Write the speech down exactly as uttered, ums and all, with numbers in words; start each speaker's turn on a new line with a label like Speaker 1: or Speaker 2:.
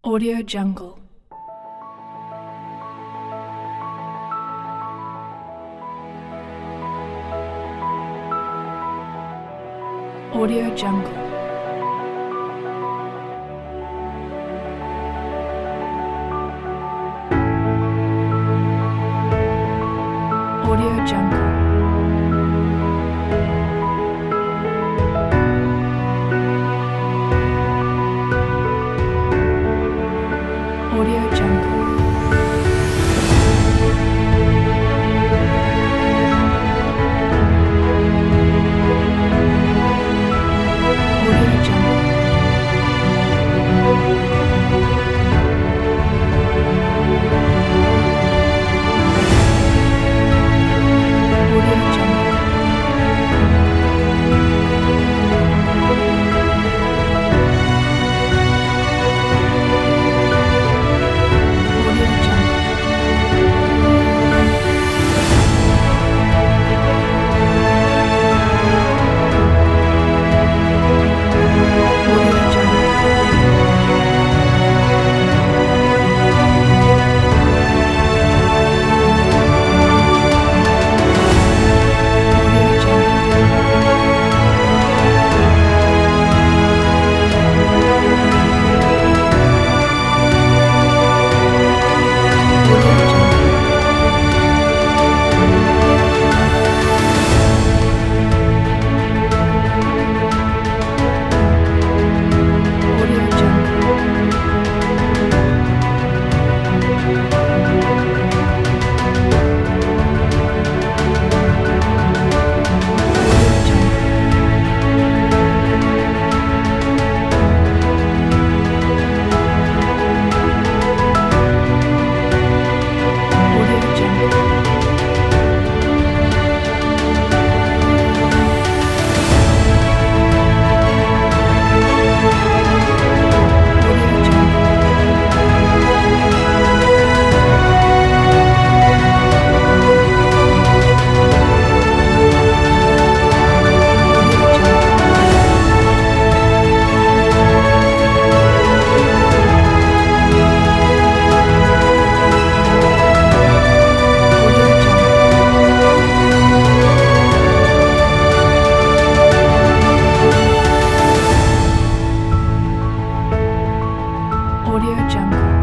Speaker 1: Audio Jungle. Audio Jungle. Audio Jungle. Audio Jungle. Audio Jungle. Audio Jungle. Audio Jungle. Audio Jungle. Audio Jungle. Audio Jungle. Audio Jungle. Audio Jungle. Audio Jungle. Audio Jungle. Audio Jungle. Audio Jungle. Audio Jungle.